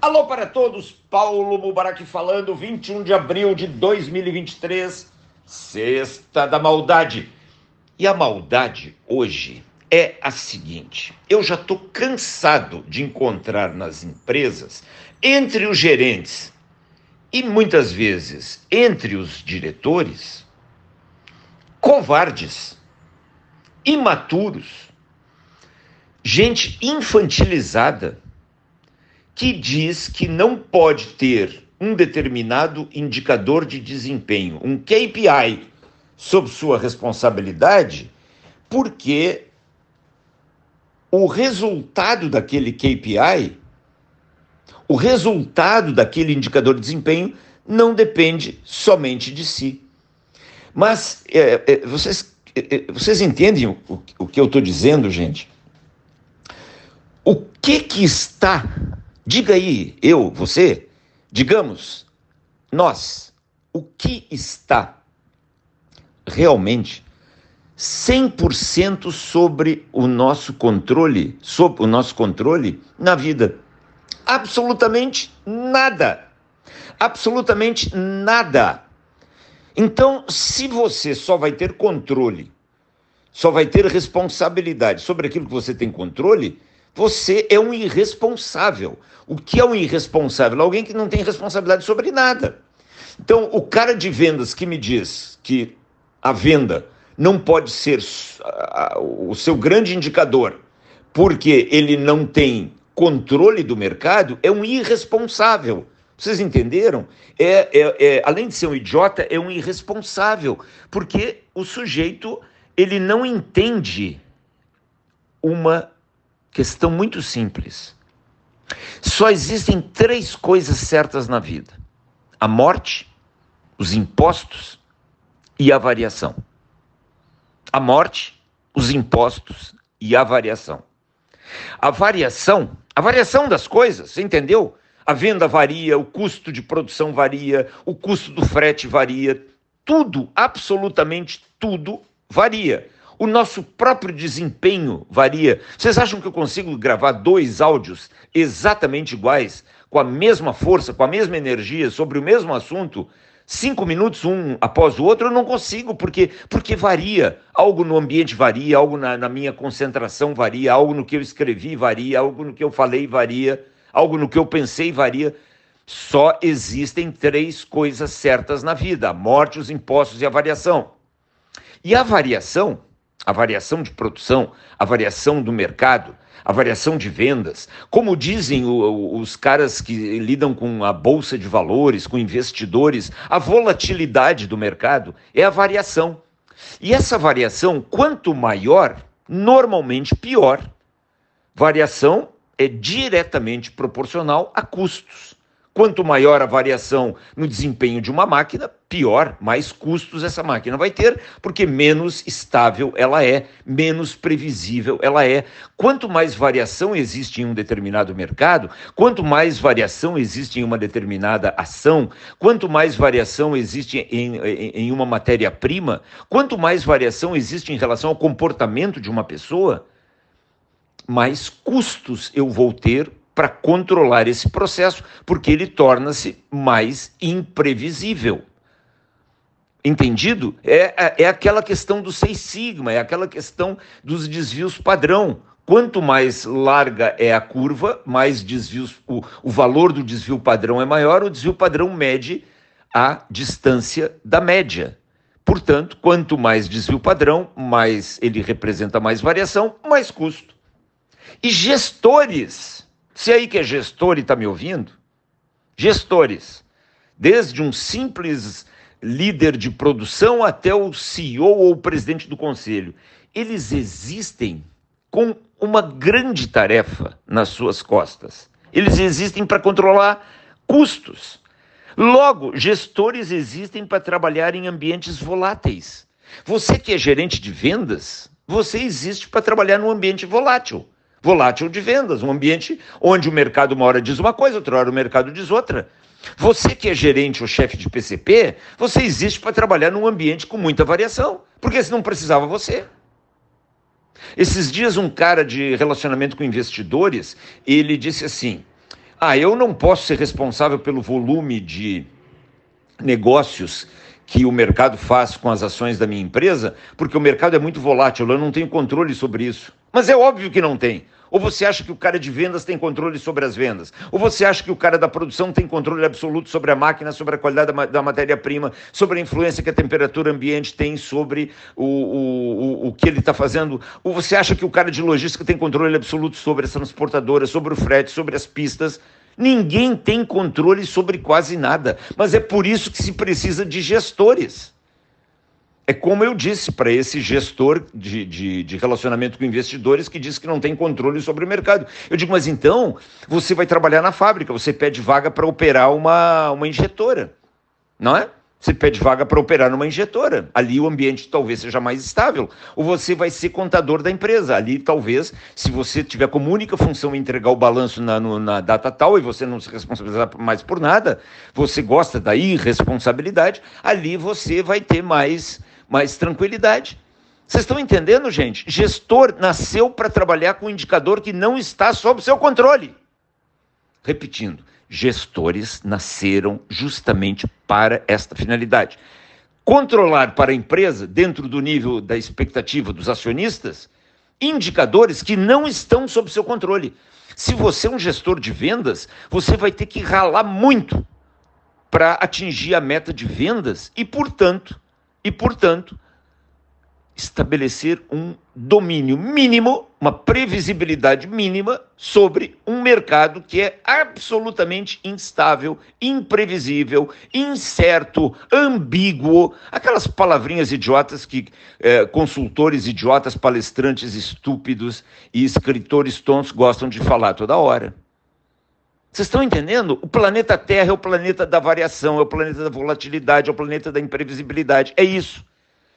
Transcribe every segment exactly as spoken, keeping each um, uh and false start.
Alô para todos, Paulo Mubarak falando, vinte e um de abril de dois mil e vinte e três, Sexta da Maldade. E a maldade hoje é a seguinte: eu já estou cansado de encontrar nas empresas, entre os gerentes e muitas vezes entre os diretores, covardes, imaturos, gente infantilizada, que diz que não pode ter um determinado indicador de desempenho, um K P I, sob sua responsabilidade, porque o resultado daquele K P I, o resultado daquele indicador de desempenho, não depende somente de si. Mas é, é, vocês, é, vocês entendem o, o que eu estou dizendo, gente? O que que está... Diga aí, eu, você, digamos, nós, o que está realmente cem por cento sobre o nosso controle, sob o nosso controle na vida? Absolutamente nada. Absolutamente nada. Então, se você só vai ter controle, só vai ter responsabilidade sobre aquilo que você tem controle, você é um irresponsável. O que é um irresponsável? Alguém que não tem responsabilidade sobre nada. Então, o cara de vendas que me diz que a venda não pode ser o seu grande indicador porque ele não tem controle do mercado, é um irresponsável. Vocês entenderam? É, é, é, além de ser um idiota, é um irresponsável, porque o sujeito ele não entende uma questão muito simples. Só existem três coisas certas na vida: a morte, os impostos e a variação. A morte, os impostos e a variação. A variação, a variação das coisas, você entendeu? A venda varia, o custo de produção varia, o custo do frete varia, tudo, absolutamente tudo varia. O nosso próprio desempenho varia. Vocês acham que eu consigo gravar dois áudios exatamente iguais, com a mesma força, com a mesma energia, sobre o mesmo assunto, cinco minutos um após o outro? Eu não consigo, porque, porque varia. Algo no ambiente varia, algo na, na minha concentração varia, algo no que eu escrevi varia, algo no que eu falei varia, algo no que eu pensei varia. Só existem três coisas certas na vida: a morte, os impostos e a variação. E a variação... A variação de produção, a variação do mercado, a variação de vendas, como dizem o, os caras que lidam com a bolsa de valores, com investidores, a volatilidade do mercado é a variação. E essa variação, quanto maior, normalmente pior. Variação é diretamente proporcional a custos. Quanto maior a variação no desempenho de uma máquina, pior, mais custos essa máquina vai ter, porque menos estável ela é, menos previsível ela é. Quanto mais variação existe em um determinado mercado, quanto mais variação existe em uma determinada ação, quanto mais variação existe em, em, em uma matéria-prima, quanto mais variação existe em relação ao comportamento de uma pessoa, mais custos eu vou ter para controlar esse processo, porque ele torna-se mais imprevisível. Entendido? É, é aquela questão do seis sigma, é aquela questão dos desvios padrão. Quanto mais larga é a curva, mais desvios, o, o valor do desvio padrão é maior, o desvio padrão mede a distância da média. Portanto, quanto mais desvio padrão, mais ele representa mais variação, mais custo. E gestores... Se aí que é gestor e está me ouvindo, gestores, desde um simples líder de produção até o C E O ou o presidente do conselho, eles existem com uma grande tarefa nas suas costas. Eles existem para controlar custos. Logo, gestores existem para trabalhar em ambientes voláteis. Você que é gerente de vendas, você existe para trabalhar num ambiente volátil. Volátil de vendas, um ambiente onde o mercado uma hora diz uma coisa, outra hora o mercado diz outra. Você que é gerente ou chefe de P C P, você existe para trabalhar num ambiente com muita variação, porque se não precisava você. Esses dias um cara de relacionamento com investidores, ele disse assim: Ah, eu não posso ser responsável pelo volume de negócios que o mercado faz com as ações da minha empresa, porque o mercado é muito volátil, eu não tenho controle sobre isso. Mas é óbvio que não tem. Ou você acha que o cara de vendas tem controle sobre as vendas? Ou você acha que o cara da produção tem controle absoluto sobre a máquina, sobre a qualidade da, da matéria-prima, sobre a influência que a temperatura ambiente tem sobre o, o, o, o que ele está fazendo? Ou você acha que o cara de logística tem controle absoluto sobre as transportadoras, sobre o frete, sobre as pistas? Ninguém tem controle sobre quase nada, mas é por isso que se precisa de gestores. É como eu disse para esse gestor de, de, de relacionamento com investidores que diz que não tem controle sobre o mercado. Eu digo, mas então você vai trabalhar na fábrica, você pede vaga para operar uma, uma injetora, não é? Você pede vaga para operar numa injetora. Ali o ambiente talvez seja mais estável. Ou você vai ser contador da empresa. Ali talvez, se você tiver como única função entregar o balanço na, no, na data tal e você não se responsabilizar mais por nada, você gosta da irresponsabilidade, ali você vai ter mais, mais tranquilidade. Vocês estão entendendo, gente? Gestor nasceu para trabalhar com um indicador que não está sob seu controle. Repetindo, gestores nasceram justamente para esta finalidade. Controlar para a empresa, dentro do nível da expectativa dos acionistas, indicadores que não estão sob seu controle. Se você é um gestor de vendas, você vai ter que ralar muito para atingir a meta de vendas e, portanto, e, portanto, estabelecer um domínio mínimo, uma previsibilidade mínima sobre um mercado que é absolutamente instável, imprevisível, incerto, ambíguo, aquelas palavrinhas idiotas que eh, consultores idiotas, palestrantes estúpidos e escritores tontos gostam de falar toda hora. Vocês estão entendendo? O planeta Terra é o planeta da variação, é o planeta da volatilidade, é o planeta da imprevisibilidade, é isso.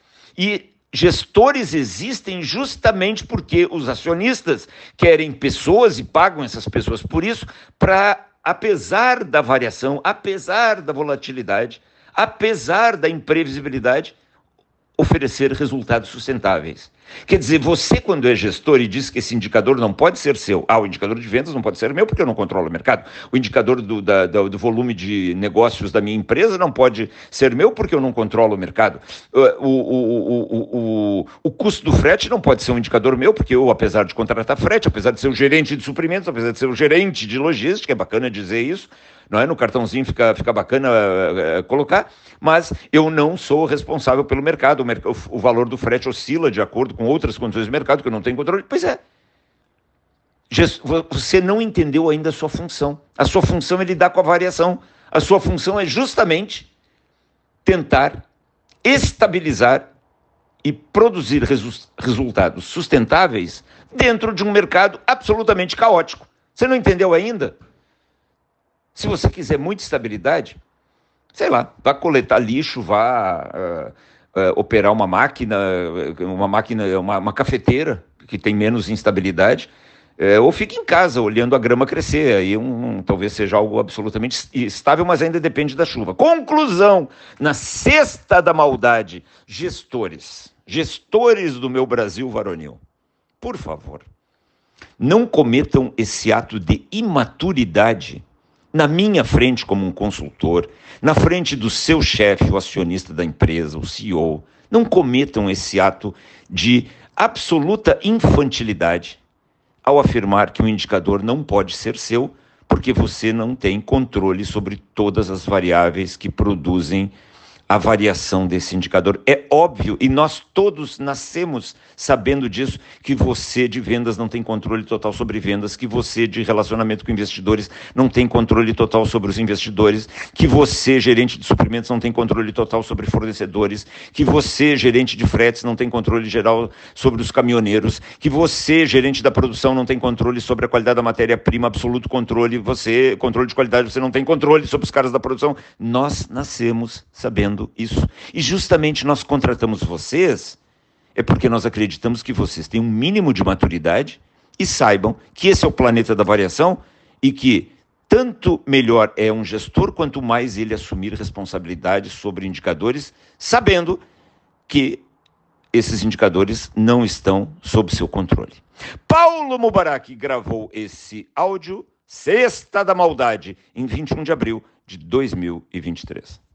E gestores existem justamente porque os acionistas querem pessoas e pagam essas pessoas por isso, para, apesar da variação, apesar da volatilidade, apesar da imprevisibilidade, oferecer resultados sustentáveis. Quer dizer, você quando é gestor e diz que esse indicador não pode ser seu, ah, o indicador de vendas não pode ser meu porque eu não controlo o mercado, o indicador do, da, do volume de negócios da minha empresa não pode ser meu porque eu não controlo o mercado, o, o, o, o, o, o custo do frete não pode ser um indicador meu porque eu, apesar de contratar frete, apesar de ser o gerente de suprimentos, apesar de ser o gerente de logística, é bacana dizer isso, não é? No cartãozinho fica, fica bacana uh, uh, colocar, mas eu não sou responsável pelo mercado. O, merc- o valor do frete oscila de acordo com outras condições do mercado que eu não tenho controle. Pois é. Gest- Você não entendeu ainda a sua função. A sua função é lidar com a variação. A sua função é justamente tentar estabilizar e produzir resu- resultados sustentáveis dentro de um mercado absolutamente caótico. Você não entendeu ainda? Se você quiser muita estabilidade, sei lá, vá coletar lixo, vá uh, uh, operar uma máquina, uma máquina, uma, uma cafeteira que tem menos instabilidade, uh, ou fique em casa olhando a grama crescer. Aí um, um, talvez seja algo absolutamente estável, mas ainda depende da chuva. Conclusão, na cesta da maldade, gestores, gestores do meu Brasil varonil, por favor, não cometam esse ato de imaturidade na minha frente como um consultor, na frente do seu chefe, o acionista da empresa, o C E O. Não cometam esse ato de absoluta infantilidade ao afirmar que um indicador não pode ser seu, porque você não tem controle sobre todas as variáveis que produzem a variação desse indicador. É óbvio, e nós todos nascemos sabendo disso, que você de vendas não tem controle total sobre vendas, que você de relacionamento com investidores não tem controle total sobre os investidores, que você, gerente de suprimentos, não tem controle total sobre fornecedores, que você, gerente de fretes, não tem controle geral sobre os caminhoneiros, que você, gerente da produção, não tem controle sobre a qualidade da matéria-prima, absoluto controle, você, controle de qualidade, você não tem controle sobre os caras da produção. Nós nascemos sabendo isso. E justamente nós contratamos vocês é porque nós acreditamos que vocês têm um mínimo de maturidade e saibam que esse é o planeta da variação e que tanto melhor é um gestor quanto mais ele assumir responsabilidade sobre indicadores, sabendo que esses indicadores não estão sob seu controle. Paulo Mubarak gravou esse áudio Sexta da Maldade, em vinte e um de abril de dois mil e vinte e três.